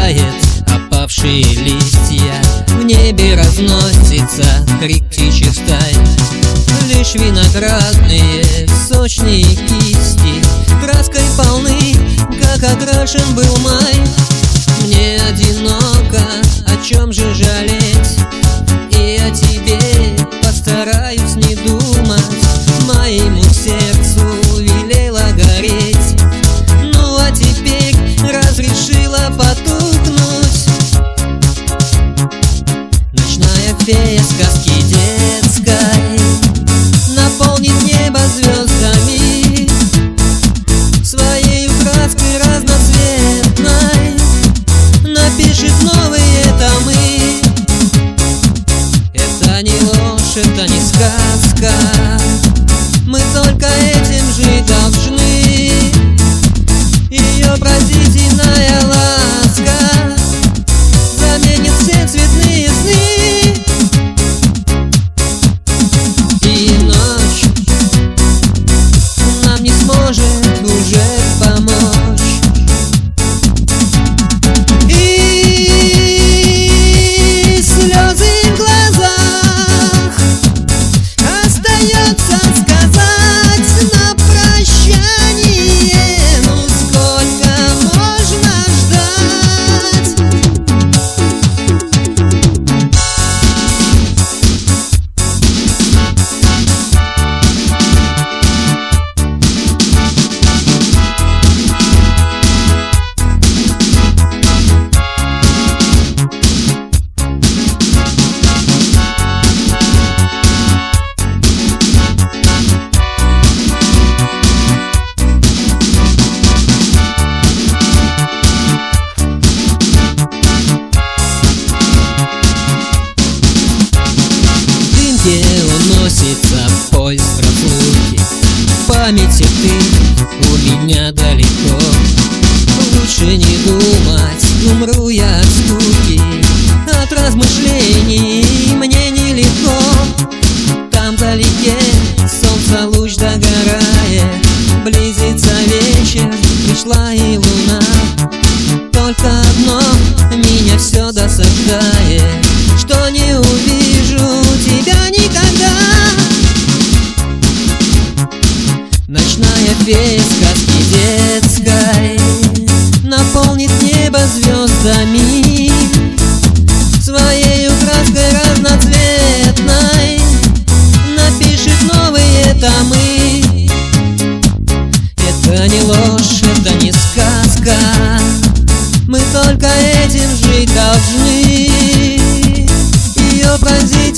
тает опавшие листья, в небе разносится крик птичьих стай. Лишь виноградные сочные кисти краской полны, как окрашен был май. Мне одиноко, о чем же жалеть, и о тебе постараюсь не думать. Моему сердцу велела гореть, ну а теперь разрешила потухнуть. Ночная фея сказки детской наполнит небо звездами, своей краской разноцветной напишет новые томы. Это не ложь, это не сказка, мы только этим жить должны. Ее пронзительная ласка заменит все цветные сны. И ночь нам не сможет уже помочь. И слезы в глазах остается сказать на прощание: ну сколько можно ждать? Уносится поезд разлуки, в памяти ты у меня далеко. Лучше не думать, умру я от скуки, от размышлений мне нелегко. Там вдалеке солнце луч догорает, близится вечер, пришла и луна. Только одно меня все досаждает, что не увижу тебя никогда. Ночная фея сказки детской наполнит небо звездами, своей краской разноцветной напишет новые томы. Это не ложь, это не сказка, мы только этим жить должны. Ее пронзит